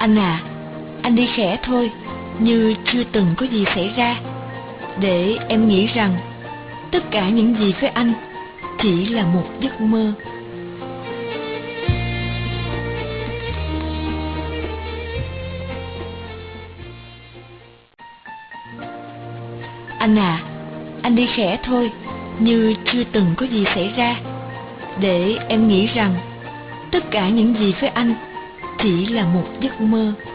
Anh à, anh đi khẽ thôi, như chưa từng có gì xảy ra, để em nghĩ rằng tất cả những gì với anh chỉ là một giấc mơ. Anh à, anh đi khẽ thôi, như chưa từng có gì xảy ra, để em nghĩ rằng tất cả những gì với anh chỉ là một giấc mơ.